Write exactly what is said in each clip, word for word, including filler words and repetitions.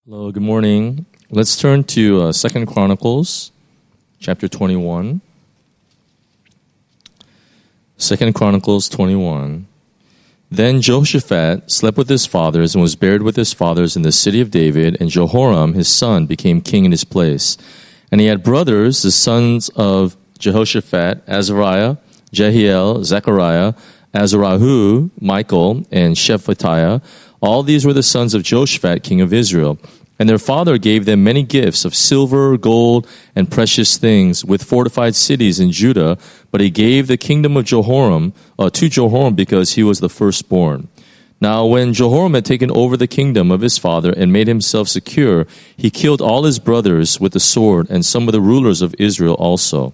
Hello, good morning. Let's turn to uh, Second Chronicles, chapter twenty-one. Second Chronicles twenty-one. Then Jehoshaphat slept with his fathers and was buried with his fathers in the city of David, and Jehoram, his son, became king in his place. And he had brothers, the sons of Jehoshaphat, Azariah, Jehiel, Zechariah, Azarahu, Michael, and Shephatiah. All these were the sons of Jehoshaphat, king of Israel. And their father gave them many gifts of silver, gold, and precious things, with fortified cities in Judah. But he gave the kingdom of Jehoram uh, to Jehoram because he was the firstborn. Now when Jehoram had taken over the kingdom of his father and made himself secure, he killed all his brothers with the sword, and some of the rulers of Israel also.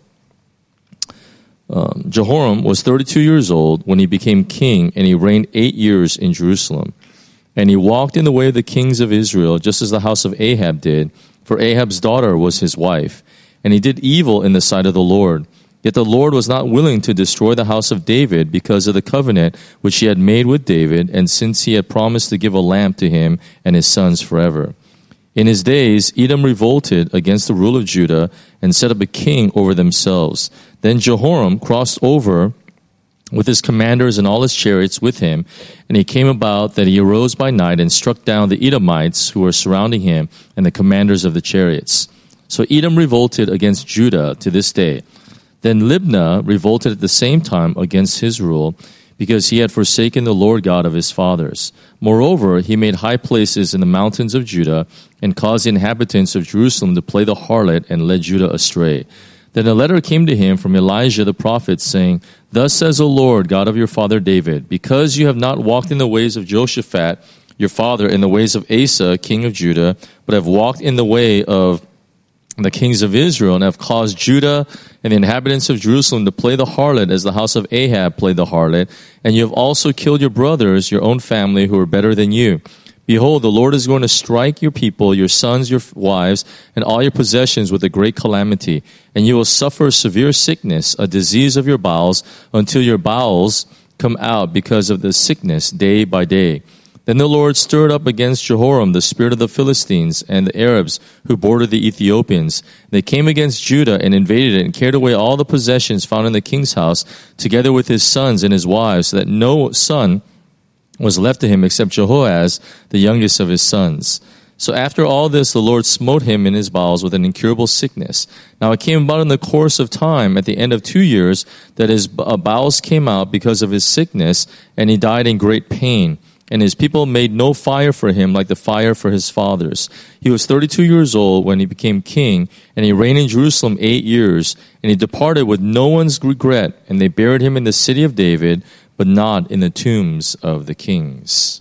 Um, Jehoram was thirty-two years old when he became king, and he reigned eight years in Jerusalem. And he walked in the way of the kings of Israel, just as the house of Ahab did, for Ahab's daughter was his wife. And he did evil in the sight of the Lord. Yet the Lord was not willing to destroy the house of David because of the covenant which he had made with David, and since he had promised to give a lamp to him and his sons forever. In his days, Edom revolted against the rule of Judah and set up a king over themselves. Then Jehoram crossed over with his commanders and all his chariots with him, and he came about that he arose by night and struck down the Edomites who were surrounding him and the commanders of the chariots. So Edom revolted against Judah to this day. Then Libnah revolted at the same time against his rule, because he had forsaken the Lord God of his fathers. Moreover, he made high places in the mountains of Judah and caused the inhabitants of Jerusalem to play the harlot and led Judah astray. Then a letter came to him from Elijah the prophet, saying, Thus says the Lord, God of your father David, because you have not walked in the ways of Jehoshaphat, your father, in the ways of Asa, king of Judah, but have walked in the way of the kings of Israel, and have caused Judah and the inhabitants of Jerusalem to play the harlot as the house of Ahab played the harlot, and you have also killed your brothers, your own family, who are better than you. Behold, the Lord is going to strike your people, your sons, your wives, and all your possessions with a great calamity. And you will suffer severe sickness, a disease of your bowels, until your bowels come out because of the sickness day by day. Then the Lord stirred up against Jehoram the spirit of the Philistines and the Arabs who bordered the Ethiopians. They came against Judah and invaded it and carried away all the possessions found in the king's house, together with his sons and his wives, so that no son was left to him except Jehoaz, the youngest of his sons. So after all this, the Lord smote him in his bowels with an incurable sickness. Now it came about in the course of time, at the end of two years, that his bowels came out because of his sickness, and he died in great pain. And his people made no fire for him like the fire for his fathers. He was thirty-two years old when he became king, and he reigned in Jerusalem eight years. And he departed with no one's regret, and they buried him in the city of David, but not in the tombs of the kings.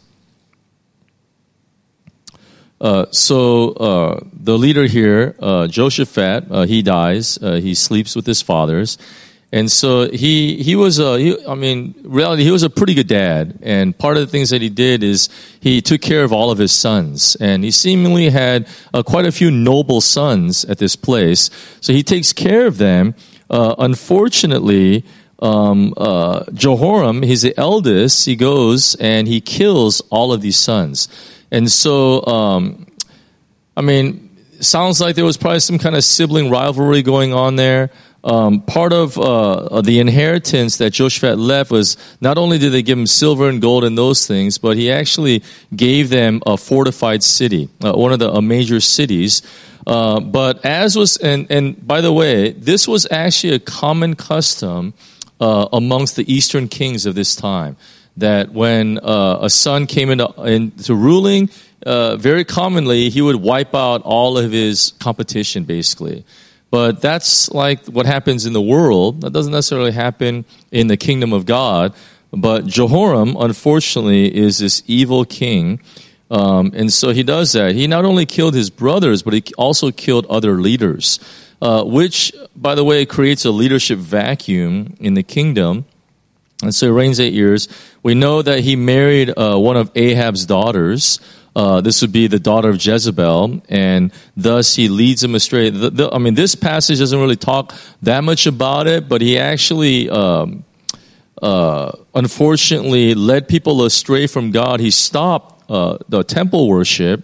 Uh, so uh, the leader here, uh, Jehoshaphat, uh, he dies. Uh, he sleeps with his fathers. And so he he was, a, he, I mean, reality, he was a pretty good dad. And part of the things that he did is he took care of all of his sons. And he seemingly had uh, quite a few noble sons at this place. So he takes care of them. Uh, unfortunately, Um, uh, Jehoram, he's the eldest, he goes and he kills all of these sons. And so, um, I mean, sounds like there was probably some kind of sibling rivalry going on there. Um, part of, uh, the inheritance that Jehoshaphat left was not only did they give him silver and gold and those things, but he actually gave them a fortified city, uh, one of the uh, major cities. Uh, but as was, and, and by the way, this was actually a common custom Uh, amongst the eastern kings of this time, that when uh, a son came into, into ruling, uh, very commonly he would wipe out all of his competition, basically. But that's like what happens in the world. That doesn't necessarily happen in the kingdom of God. But Jehoram, unfortunately, is this evil king. Um, and so he does that. He not only killed his brothers, but he also killed other leaders. Uh, which, by the way, creates a leadership vacuum in the kingdom. And so he reigns eight years. We know that he married uh, one of Ahab's daughters. Uh, this would be the daughter of Jezebel, and thus he leads them astray. The, the, I mean, this passage doesn't really talk that much about it, but he actually, um, uh, unfortunately, led people astray from God. He stopped uh, the temple worship.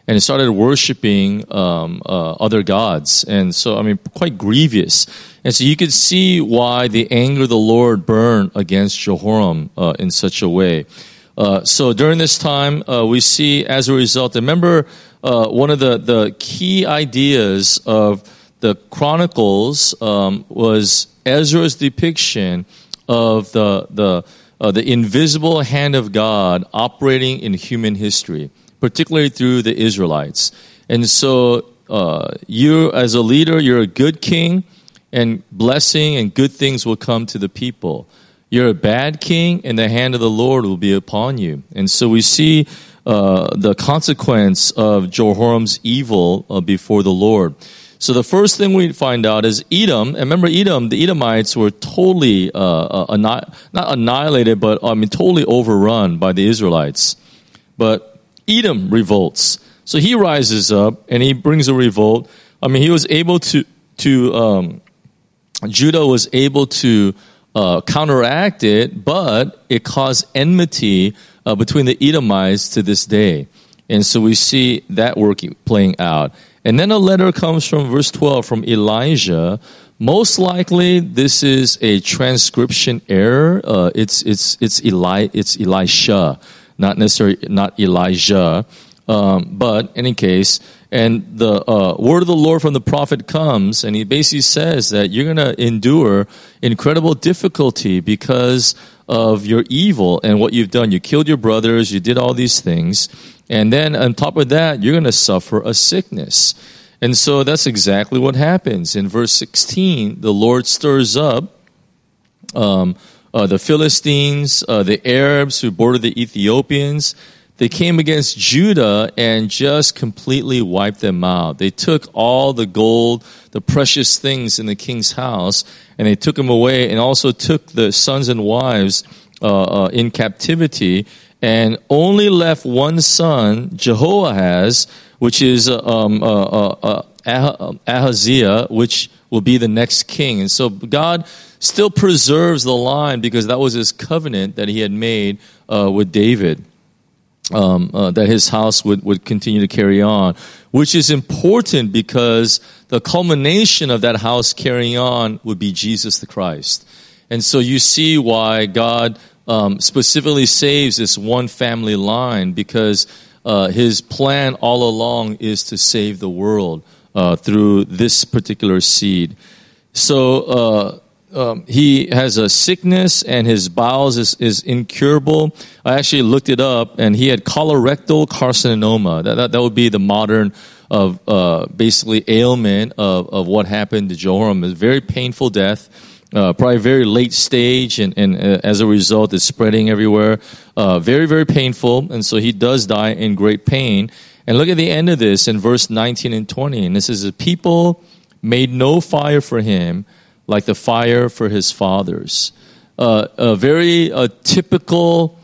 and started worshiping um, uh, other gods. And so, I mean, quite grievous. And so you could see why the anger of the Lord burned against Jehoram uh, in such a way. Uh, so during this time, uh, we see as a result, remember uh, one of the, the key ideas of the Chronicles um, was Ezra's depiction of the the uh, the invisible hand of God operating in human history, particularly through the Israelites. And so uh, you, as a leader, you're a good king, and blessing and good things will come to the people. You're a bad king, and the hand of the Lord will be upon you. And so we see uh, the consequence of Jehoram's evil uh, before the Lord. So the first thing we find out is Edom. And remember, Edom, the Edomites were totally uh, uh, anni- not annihilated, but I mean totally overrun by the Israelites. But Edom revolts. So he rises up and he brings a revolt. I mean, he was able to to um, Judah was able to uh, counteract it, but it caused enmity uh, between the Edomites to this day. And so we see that working playing out. And then a letter comes from verse twelve from Elijah. Most likely, this is a transcription error. Uh, it's it's it's Eli it's Elisha, not necessarily not Elijah. Um, but in any case, and the uh, word of the Lord from the prophet comes, and he basically says that you're going to endure incredible difficulty because of your evil and what you've done. You killed your brothers. You did all these things. And then on top of that, you're going to suffer a sickness. And so that's exactly what happens. In verse sixteen, the Lord stirs up um, uh, the Philistines, uh, the Arabs who bordered the Ethiopians. They came against Judah and just completely wiped them out. They took all the gold, the precious things in the king's house, and they took them away, and also took the sons and wives uh, uh, in captivity, and only left one son, Jehoahaz, which is um, uh, uh, uh, Ahaziah, which will be the next king. And so God still preserves the line because that was his covenant that he had made uh, with David, um, uh, that his house would, would continue to carry on, which is important because the culmination of that house carrying on would be Jesus the Christ. And so you see why God Um, specifically saves this one family line, because uh, his plan all along is to save the world uh, through this particular seed. So uh, um, he has a sickness, and his bowels is, is incurable. I actually looked it up, and he had colorectal carcinoma. That that, that would be the modern of uh, basically ailment of, of what happened to Jehoram. It's a very painful death. Uh, probably very late stage, and, and uh, as a result, it's spreading everywhere. Uh, very, very painful, and so he does die in great pain. And look at the end of this in verse nineteen and twenty. And this is, the people made no fire for him like the fire for his fathers. Uh, a very uh, typical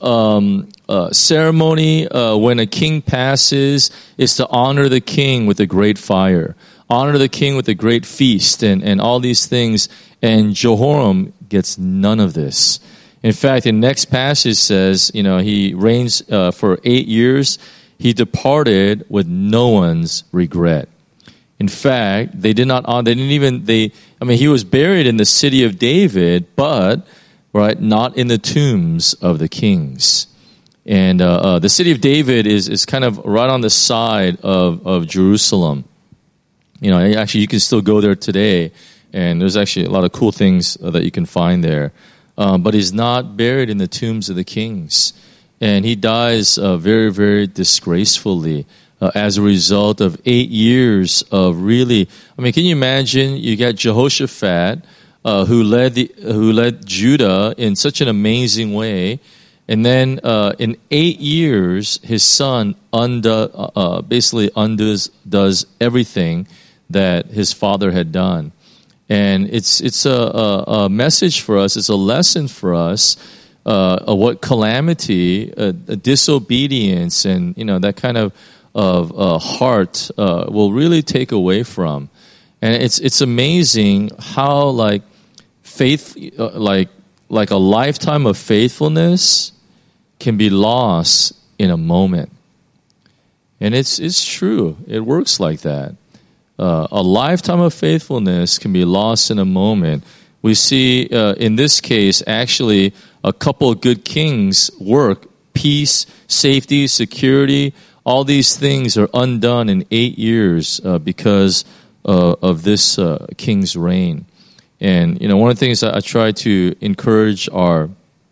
um, uh, ceremony uh, when a king passes is to honor the king with a great fire. Honor the king with a great feast and, and all these things. And Jehoram gets none of this. In fact, the next passage says, you know, he reigns uh, for eight years. He departed with no one's regret. In fact, they did not, they didn't even, they, I mean, he was buried in the city of David, but, right, not in the tombs of the kings. And uh, uh, the city of David is, is kind of right on the side of, of Jerusalem. You know, actually, you can still go there today. And there's actually a lot of cool things uh, that you can find there. Um, but he's not buried in the tombs of the kings. And he dies uh, very, very disgracefully uh, as a result of eight years of really... I mean, can you imagine? You got Jehoshaphat, uh, who led the, who led Judah in such an amazing way. And then uh, in eight years, his son undo, uh, basically undoes does everything that his father had done. And it's it's a, a, a message for us. It's a lesson for us uh, of what calamity, uh, disobedience, and you know that kind of of uh, heart uh, will really take away from. And it's it's amazing how like faith, uh, like like a lifetime of faithfulness, can be lost in a moment. And it's it's true. It works like that. Uh, a lifetime of faithfulness can be lost in a moment. We see uh, in this case, actually, a couple of good kings work. Peace, safety, security, all these things are undone in eight years uh, because uh, of this uh, king's reign. And, you know, one of the things that I try to encourage our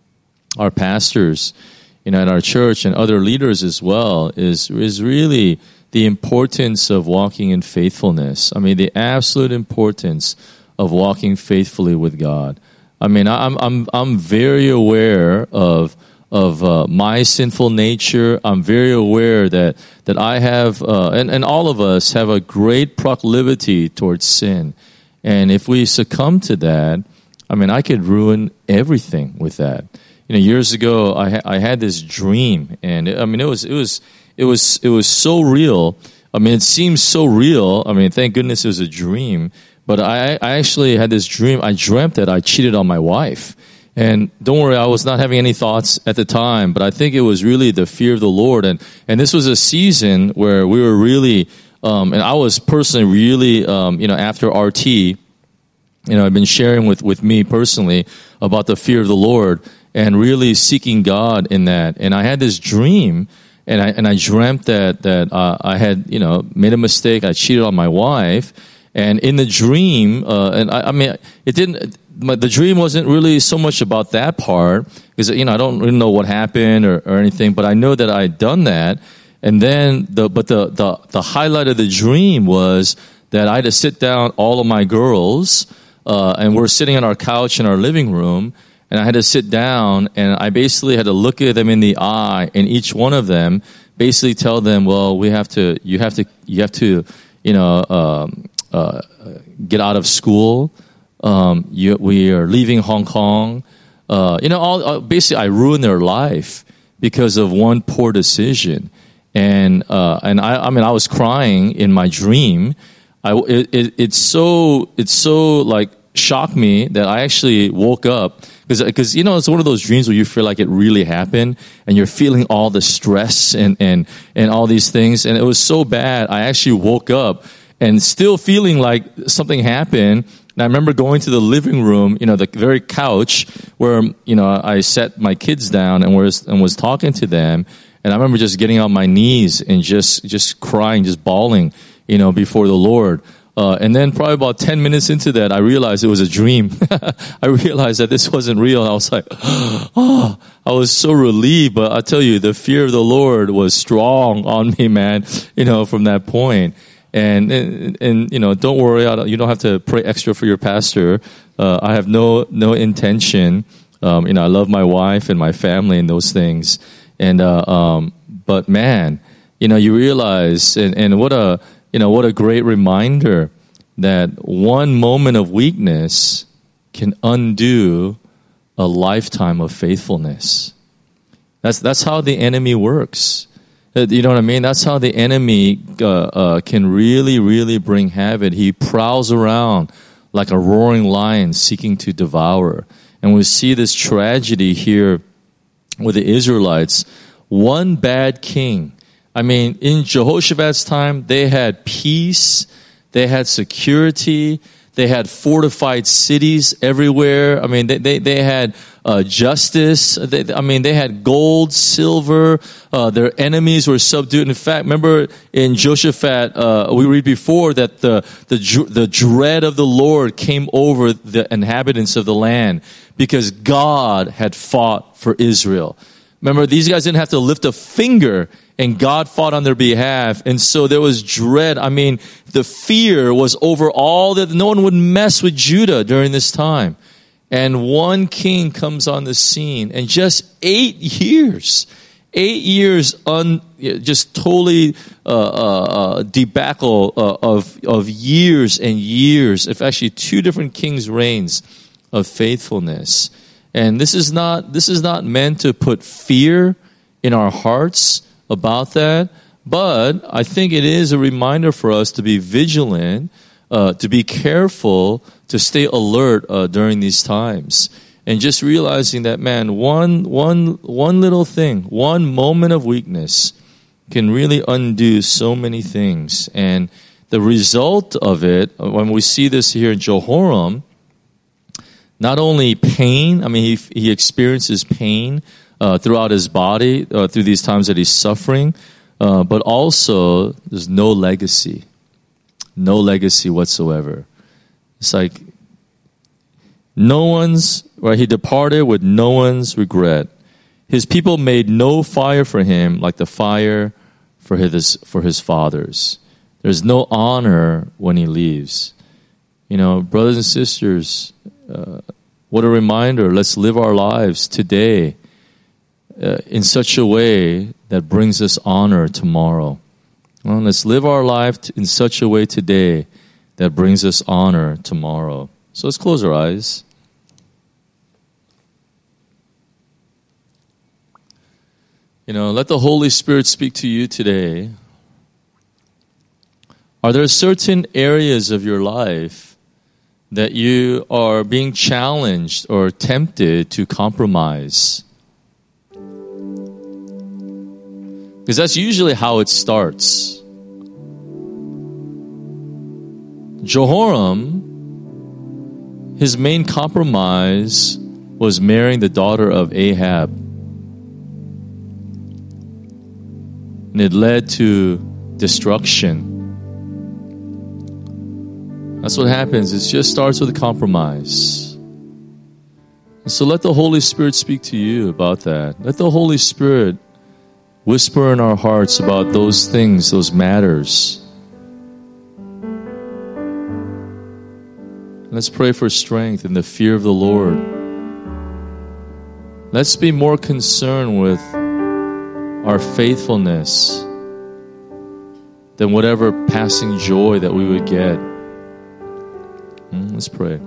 our pastors, you know, at our church and other leaders as well is is really the importance of walking in faithfulness. I mean, the absolute importance of walking faithfully with God. I mean, I'm I'm I'm very aware of of uh, my sinful nature. I'm very aware that that I have, uh, and and all of us have a great proclivity towards sin. And if we succumb to that, I mean, I could ruin everything with that. You know, years ago, I ha- I had this dream, and it, I mean, it was it was it was it was so real. I mean, it seems so real. I mean, thank goodness it was a dream. But I I actually had this dream. I dreamt that I cheated on my wife. And don't worry, I was not having any thoughts at the time, but I think it was really the fear of the Lord. And, and this was a season where we were really, um, and I was personally really, um, you know, after R T, you know, I've been sharing with, with me personally about the fear of the Lord and really seeking God in that. And I had this dream, and I and I dreamt that that uh, I had, you know, made a mistake. I cheated on my wife, and in the dream, uh, and I, I mean, it didn't. My, the dream wasn't really so much about that part because, you know, I don't really know what happened or, or anything, but I know that I had done that. And then the but the, the the highlight of the dream was that I had to sit down all of my girls, uh, and we're sitting on our couch in our living room, and I had to sit down, and I basically had to look at them in the eye, and each one of them basically tell them, well, we have to, you have to, you have to, you know, um, uh, get out of school. Um, you, we are leaving Hong Kong. Uh, you know, all, uh, basically, I ruined their life because of one poor decision. And uh, and I, I mean, I was crying in my dream. I, it, it, it's so it's so like shocked me that I actually woke up because because you know it's one of those dreams where you feel like it really happened and you're feeling all the stress and and and all these things. And it was so bad. I actually woke up and still feeling like something happened. And I remember going to the living room, you know, the very couch where, you know, I set my kids down and was and was talking to them. And I remember just getting on my knees and just just crying, just bawling, you know, before the Lord. Uh, and then probably about ten minutes into that, I realized it was a dream. I realized that this wasn't real. I was like, oh, I was so relieved. But I tell you, the fear of the Lord was strong on me, man, you know, from that point. And, and, and, you know, don't worry, I don't, you don't have to pray extra for your pastor. Uh, I have no, no intention. Um, you know, I love my wife and my family and those things. And, uh, um, but man, you know, you realize, and, and what a, you know, what a great reminder that one moment of weakness can undo a lifetime of faithfulness. That's, that's how the enemy works. You know what I mean? That's how the enemy uh, uh, can really, really bring havoc. He prowls around like a roaring lion seeking to devour. And we see this tragedy here with the Israelites. One bad king. I mean, in Jehoshaphat's time, they had peace, they had security, they had fortified cities everywhere. I mean, they they, they had uh, justice. They, I mean, they had gold, silver. Uh, their enemies were subdued. In fact, remember in Jehoshaphat, uh, we read before that the the the dread of the Lord came over the inhabitants of the land because God had fought for Israel. Remember, these guys didn't have to lift a finger, and God fought on their behalf. And so there was dread. I mean, the fear was over all that. No one would mess with Judah during this time. And one king comes on the scene, and just eight years, eight years, un, just totally uh, uh, debacle uh, of of years and years, of actually two different kings' reigns of faithfulness. And this is not this is not meant to put fear in our hearts about that, but I think it is a reminder for us to be vigilant, uh, to be careful, to stay alert uh, during these times, and just realizing that, man, one one one little thing, one moment of weakness can really undo so many things. And the result of it, when we see this here in Jehoram, not only pain, I mean, he, he experiences pain uh, throughout his body, uh, through these times that he's suffering, uh, but also there's no legacy. No legacy whatsoever. It's like no one's, right? He departed with no one's regret. His people made no fire for him like the fire for his, for his fathers. There's no honor when he leaves. You know, brothers and sisters, uh, what a reminder. Let's live our lives today uh, in such a way that brings us honor tomorrow. Well, let's live our life t- in such a way today that brings us honor tomorrow. So let's close our eyes. You know, let the Holy Spirit speak to you today. Are there certain areas of your life that you are being challenged or tempted to compromise? Because that's usually how it starts. Jehoram, his main compromise was marrying the daughter of Ahab. And it led to destruction. That's what happens. It just starts with a compromise. And so let the Holy Spirit speak to you about that. Let the Holy Spirit whisper in our hearts about those things, those matters. Let's pray for strength in the fear of the Lord. Let's be more concerned with our faithfulness than whatever passing joy that we would get. Let's pray.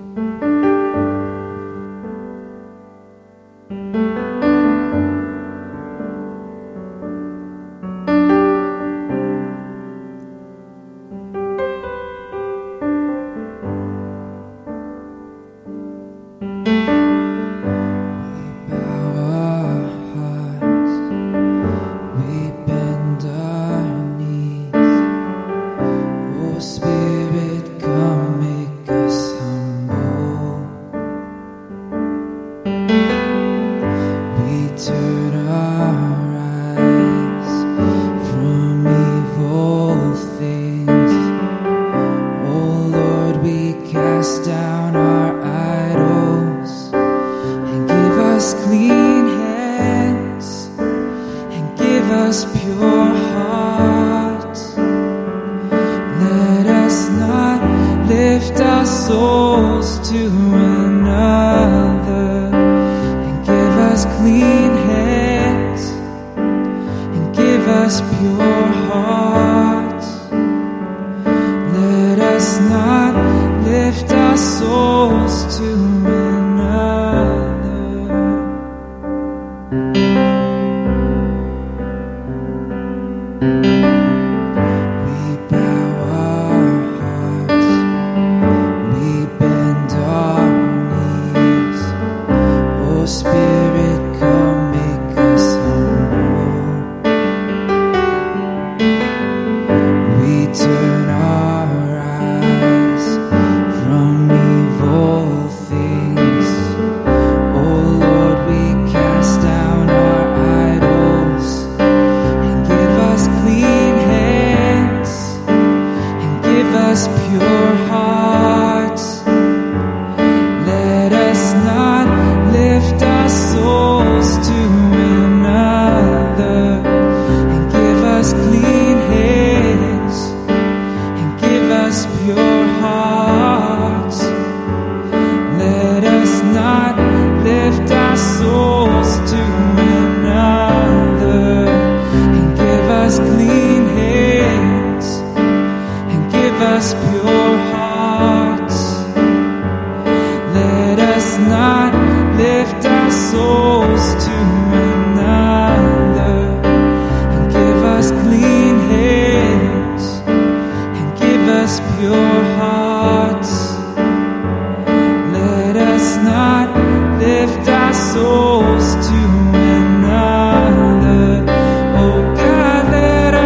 Souls to another. Oh God, let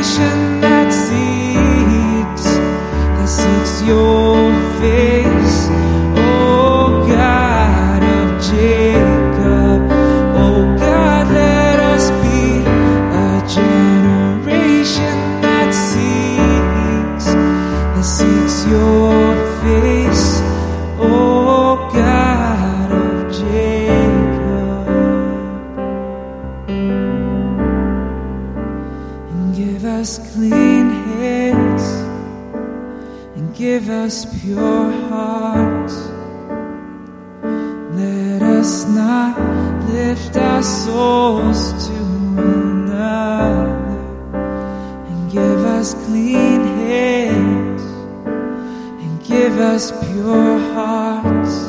generation that seeks, that seeks your face, oh God of Jacob. Oh God, let us be a generation that seeks, that seeks your face, oh God of Jacob. And give us clean hands, and give us pure hearts. Let us not lift our souls to another, and give us clean hands, and give us pure hearts.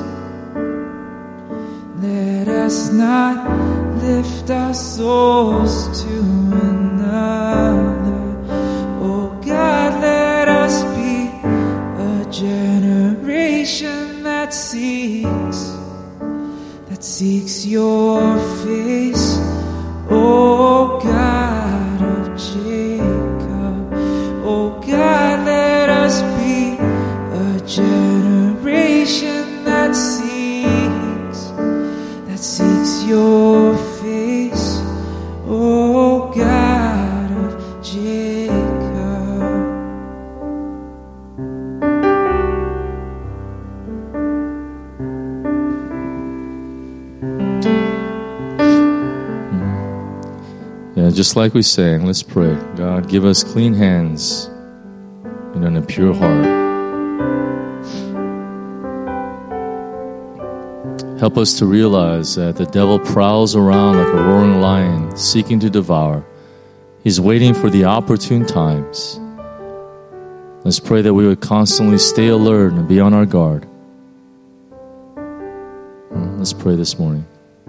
Let us not lift our souls to another. Oh God, let us be a generation that seeks, that seeks your face, oh God of Jacob. Oh God, let us be a generation that seeks, that seeks your face, oh God of Jacob. Yeah, just like we sang, let's pray. God, give us clean hands and a pure heart. Help us to realize that the devil prowls around like a roaring lion, seeking to devour. He's waiting for the opportune times. Let's pray that we would constantly stay alert and be on our guard. Let's pray this morning.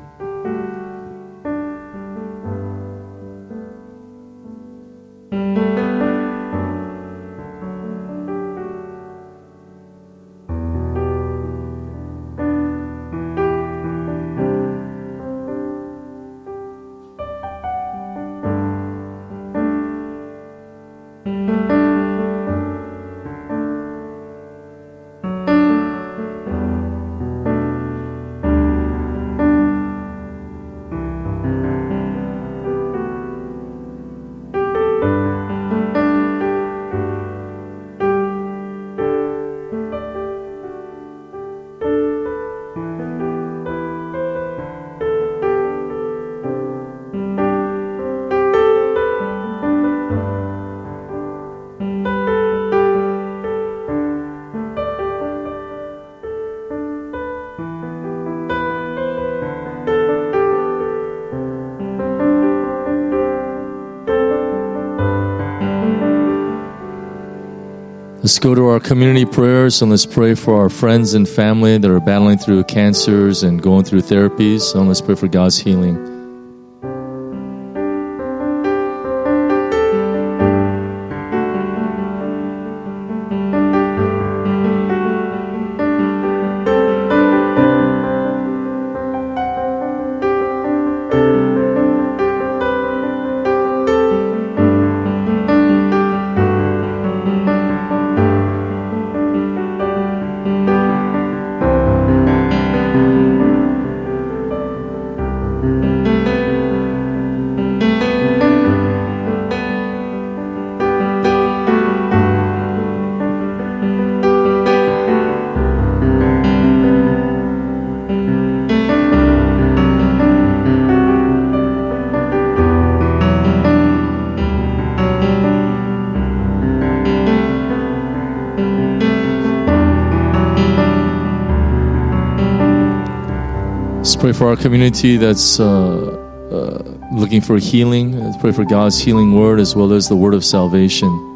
Let's go to our community prayers and let's pray for our friends and family that are battling through cancers and going through therapies. And let's pray for God's healing. Pray for our community that's uh, uh, looking for healing. Let's pray for God's healing word as well as the word of salvation.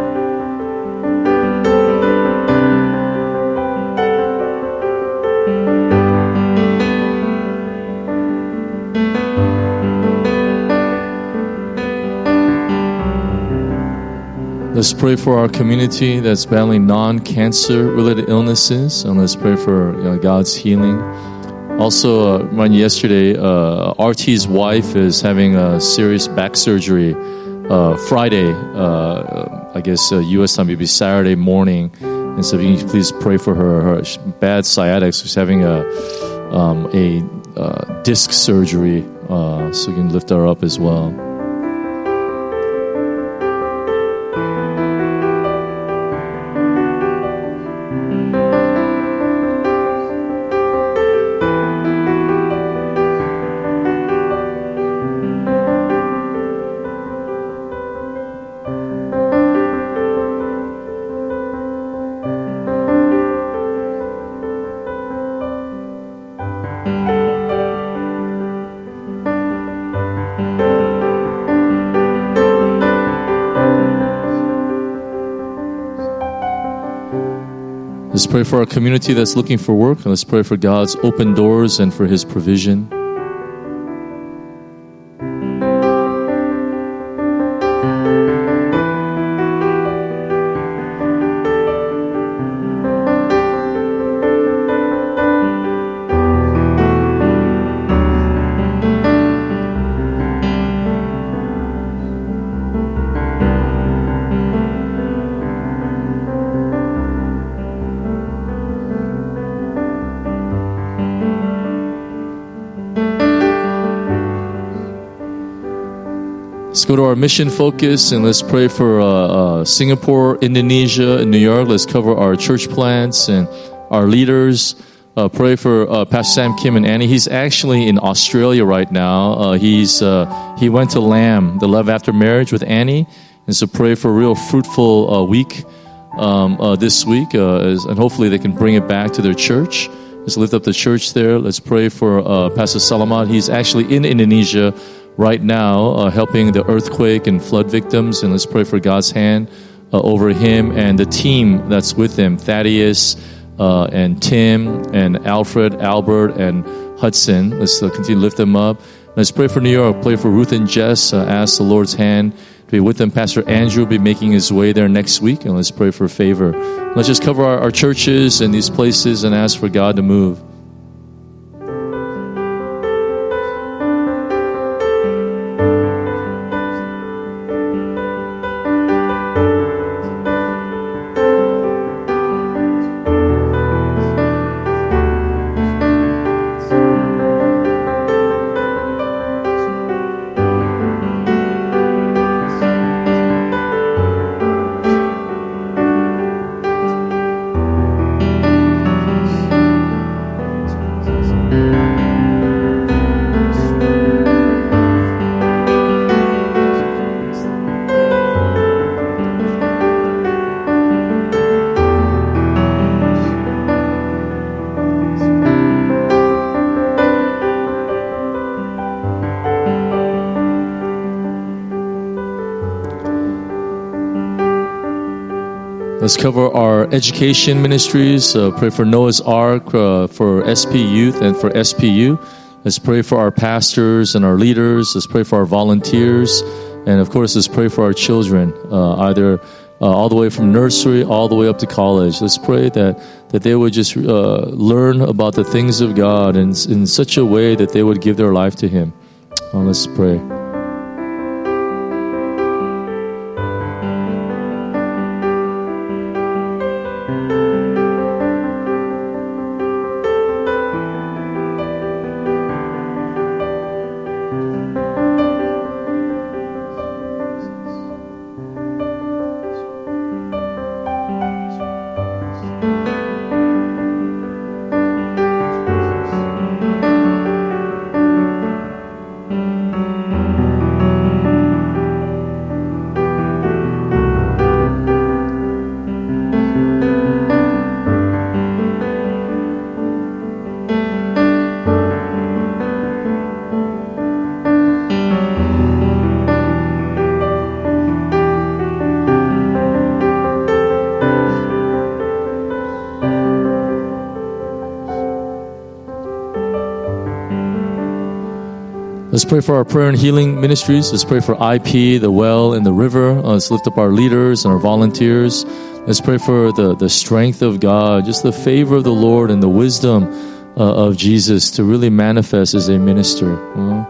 Thank you. Let's pray for our community that's battling non-cancer related illnesses, and let's pray for you know, God's healing. Also, uh, yesterday, uh, R T's wife is having a serious back surgery. Uh, Friday, uh, I guess uh, U S time, maybe Saturday morning, and so if you can please pray for her. Her bad sciatics. She's having a um, a uh, disc surgery, uh, so you can lift her up as well. Let's pray for our community that's looking for work. And let's pray for God's open doors and for His provision. Let's go to our mission focus and let's pray for uh, uh, Singapore, Indonesia, and New York. Let's cover our church plants and our leaders. Uh, pray for uh, Pastor Sam Kim and Annie. He's actually in Australia right now. Uh, he's uh, he went to LAM, the Love After Marriage, with Annie, and so pray for a real fruitful uh, week um, uh, this week, uh, as, and hopefully they can bring it back to their church. Let's lift up the church there. Let's pray for uh, Pastor Salamat. He's actually in Indonesia right now, uh, helping the earthquake and flood victims, and let's pray for God's hand uh, over him and the team that's with him, Thaddeus uh, and Tim and Alfred, Albert, and Hudson. Let's uh, continue to lift them up. Let's pray for New York. Pray for Ruth and Jess. Uh, ask the Lord's hand to be with them. Pastor Andrew will be making his way there next week, and let's pray for favor. Let's just cover our, our churches and these places and ask for God to move. Let's cover our education ministries. Uh, pray for Noah's Ark, uh, for S P Youth, and for S P U. Let's pray for our pastors and our leaders. Let's pray for our volunteers. And, of course, let's pray for our children, uh, either uh, all the way from nursery all the way up to college. Let's pray that, that they would just uh, learn about the things of God in, in such a way that they would give their life to Him. Uh, let's pray. Let's pray for our prayer and healing ministries. Let's pray for I P, the well, and the river. Uh, let's lift up our leaders and our volunteers. Let's pray for the, the strength of God, just the favor of the Lord and the wisdom uh, of Jesus to really manifest as a minister. Uh,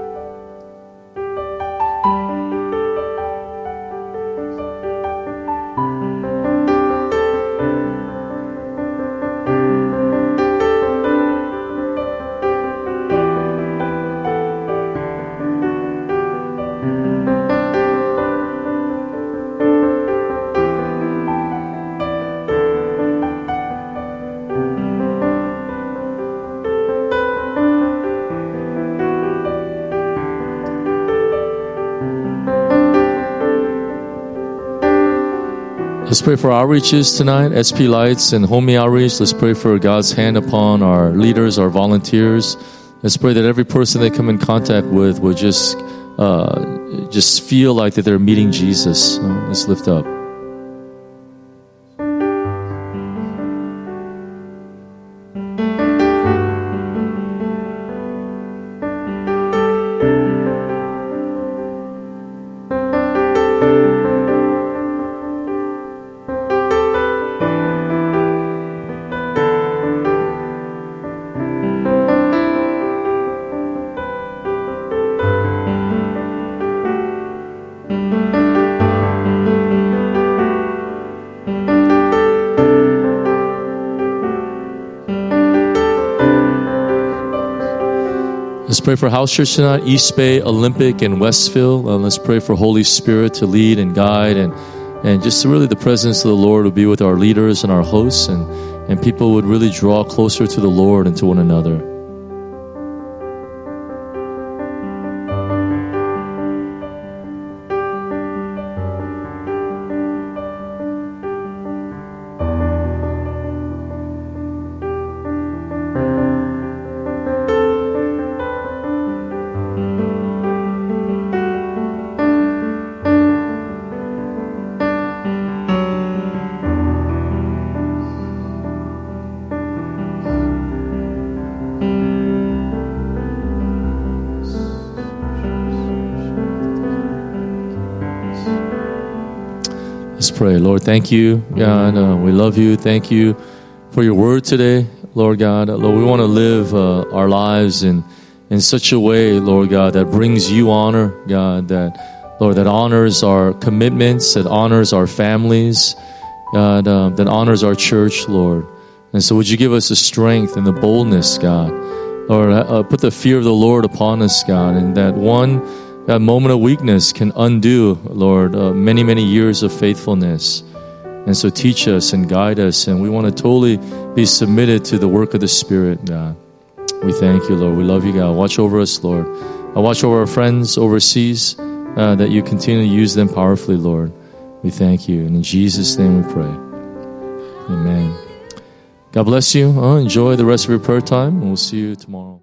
Let's pray for outreaches tonight, S P Lights and Homey Outreach. Let's pray for God's hand upon our leaders, our volunteers. Let's pray that every person they come in contact with will just uh, just feel like that they're meeting Jesus. Uh, let's lift up. Let's pray for House Church tonight, East Bay, Olympic, and Westville. Uh, let's pray for Holy Spirit to lead and guide, and and just really the presence of the Lord would be with our leaders and our hosts, and, and people would really draw closer to the Lord and to one another. Let's pray. Lord, thank you, God. Uh, we love you. Thank you for your word today, Lord God. Uh, Lord, we want to live uh, our lives in, in such a way, Lord God, that brings you honor, God, that, Lord, that honors our commitments, that honors our families, God, uh, that honors our church, Lord. And so would you give us the strength and the boldness, God, Lord, uh, put the fear of the Lord upon us, God, and that one that moment of weakness can undo, Lord, uh, many, many years of faithfulness. And so teach us and guide us. And we want to totally be submitted to the work of the Spirit, God. We thank you, Lord. We love you, God. Watch over us, Lord. I watch over our friends overseas, uh, that you continue to use them powerfully, Lord. We thank you. And in Jesus' name we pray. Amen. God bless you. Uh, enjoy the rest of your prayer time. And we'll see you tomorrow.